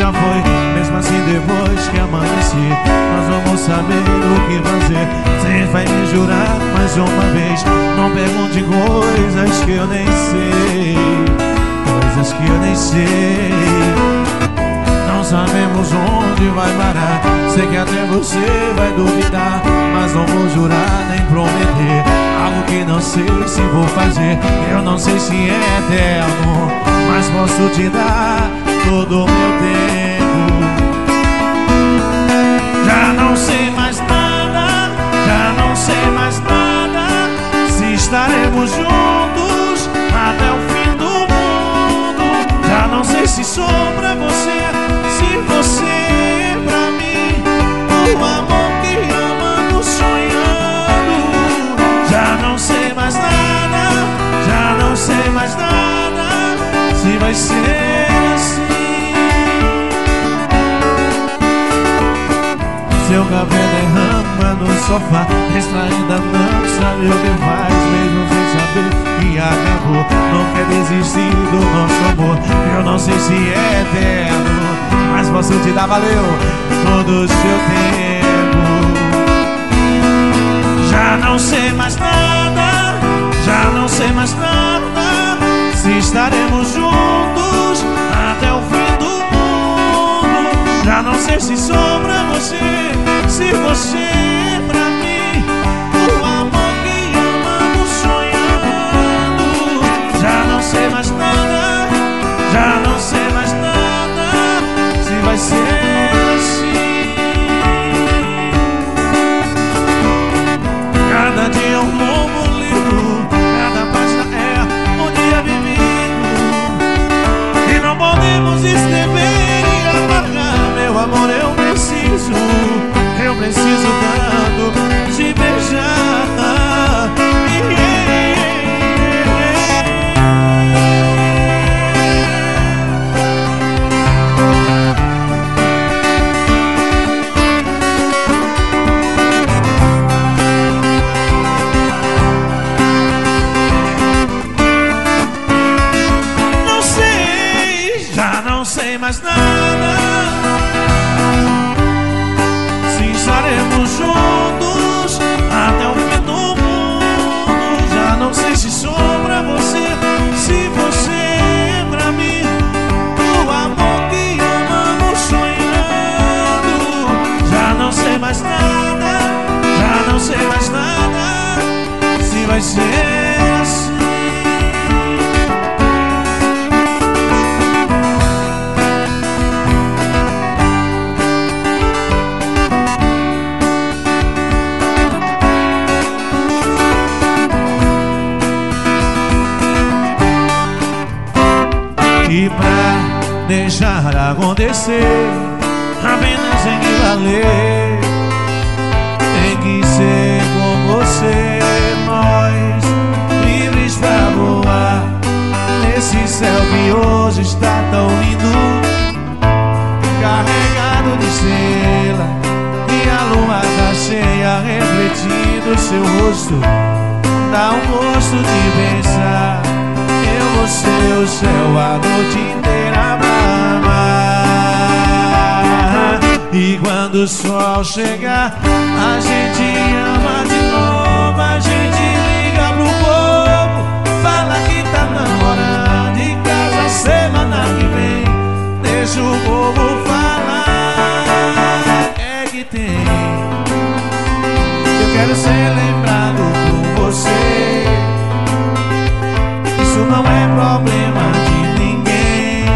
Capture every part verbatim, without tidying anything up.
já foi. Mesmo assim depois que amanhecer, nós vamos saber o que fazer. Você vai me jurar mais uma vez. Não pergunte coisas que eu nem sei, coisas que eu nem sei. Não sabemos onde vai parar. Sei que até você vai duvidar, mas não vou jurar nem prometer algo que não sei se vou fazer. Eu não sei se é eterno, mas posso te dar todo o meu tempo. Já não sei mais nada, já não sei mais nada, se estaremos juntos até o fim do mundo. Já não sei se sou pra você, se você é pra mim, o amor que amamos sonhando. Já não sei mais nada, já não sei mais nada, se vai ser assim. Seu café derrama no sofá, distraída não sabe o que faz, mesmo sem saber que acabou. Não quer desistir do nosso amor. Eu não sei se é eterno, mas posso te dar, valeu, todo o seu tempo. Já não sei mais nada, já não sei mais nada, se estaremos juntos até o fim do mundo. Já não sei se sou pra você, se você é pra mim, o amor que amamos sonhando. Já não sei mais nada, já não sei mais nada, se vai ser assim. Cada dia um novo livro, cada página é um dia vivido, e não podemos escrever e apagar. Meu amor, eu preciso, eu preciso tanto te beijar. Não sei, já não sei mais nada, se estaremos juntos até o fim do mundo. Já não sei se sou pra você, se você é pra mim, o amor que amamos sonhando. Já não sei mais nada, já não sei mais nada, se vai ser assim. E pra deixar acontecer, apenas tem que valer. Tem que ser com você, nós livres pra voar nesse céu que hoje está tão lindo, carregado de estrela, e a lua tá cheia refletindo seu rosto. Dá um gosto de pensar, eu vou ser o céu a noite inteira pra amar. E quando o sol chegar, a gente ama de novo, a gente liga pro povo, fala que tá namorando e casa semana que vem. Deixa o povo falar, é que tem. Eu quero ser lembrado por você, isso não é problema de ninguém.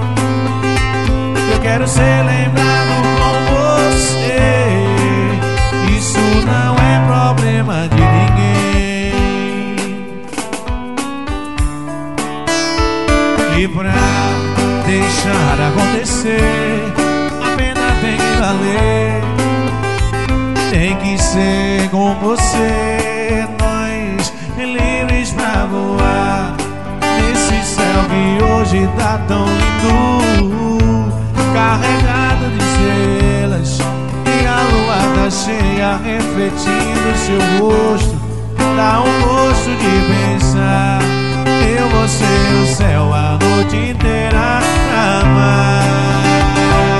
Eu quero ser lembrado com você, isso não é problema de ninguém. E pra deixar acontecer, a pena tem que valer. Tem que ser com você, nós livres pra voar nesse céu que hoje tá tão lindo, carregado de estrelas, e a lua tá cheia refletindo seu rosto. Dá um gosto de pensar, eu vou ser o céu a noite inteira pra amar.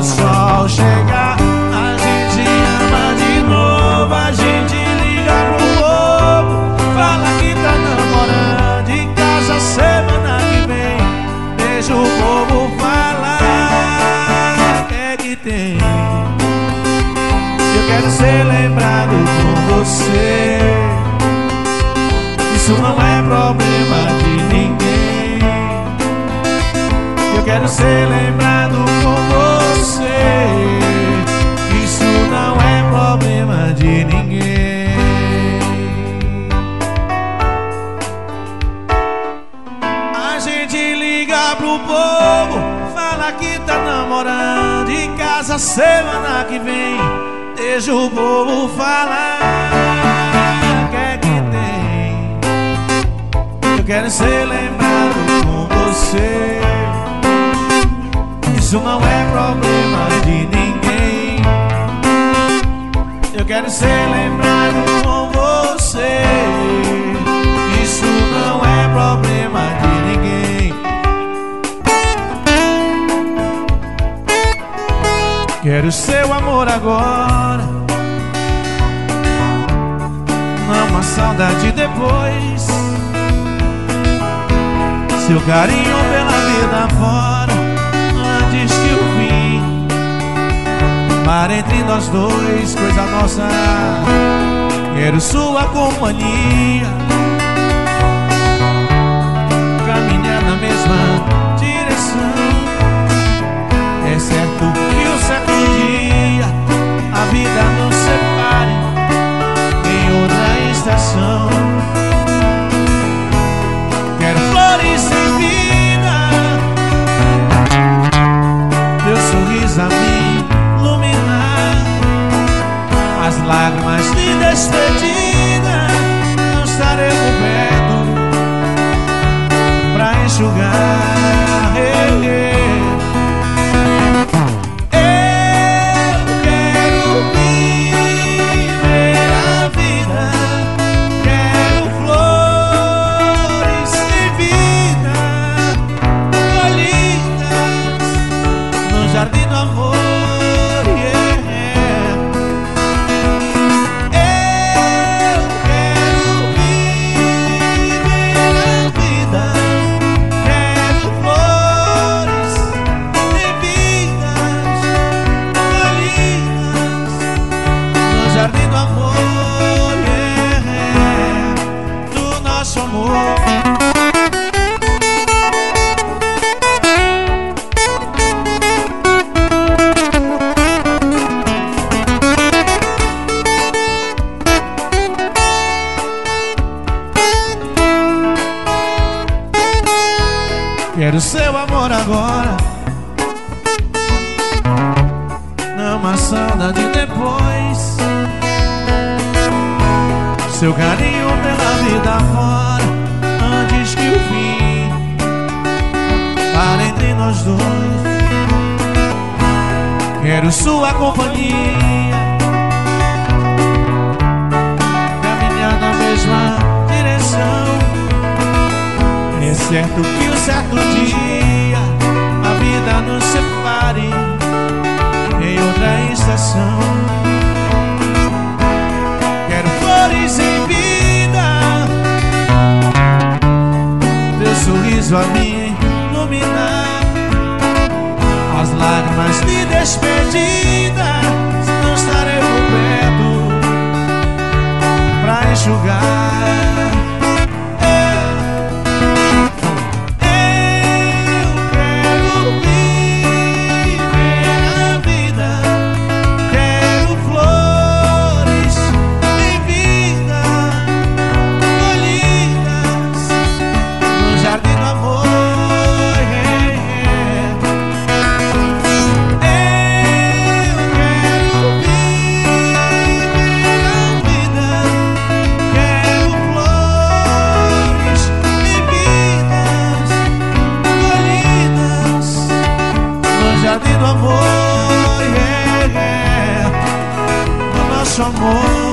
o sol chegar, a gente ama de novo. A gente liga pro povo, fala que tá namorando, de casa semana que vem. Deixa o povo falar, que é que tem? Eu quero ser lembrado por você. Isso não é problema de ninguém. Eu quero ser lembrado por você. Isso não é problema de ninguém. A gente liga pro povo, fala que tá namorando, de casa semana que vem. Deixa o povo falar, que é que tem? Eu quero ser lembrado com você. Isso não é problema de ninguém. Eu quero ser lembrado com você. Isso não é problema de ninguém. Quero seu amor agora, não uma saudade depois. Seu carinho pela vida fora, antes que o fim. Para entre nós dois, coisa nossa. Quero sua companhia, caminhar na mesma direção. É certo que um certo dia a vida nos separe em outra estação. Quero flores sem vida, teu sorriso a me iluminar. As lágrimas de despedida não estarei coberto pra enxugar. Hey, hey. Jardim do amor, yeah. Eu quero viver a vida. Quero flores bebidas, colhidas no jardim do amor, yeah. Do nosso amor. Quero seu amor agora, não uma saudade depois. Seu carinho pela vida fora, antes que o fim. Para entre nós dois, quero sua companhia, caminhar na mesma direção. É certo que um certo dia a vida nos separe em outra estação. Quero flores em vida, teu sorriso a me iluminar. As lágrimas de despedida não estarei coberto pra enxugar. Jardim do amor, yeah, yeah, do nosso amor.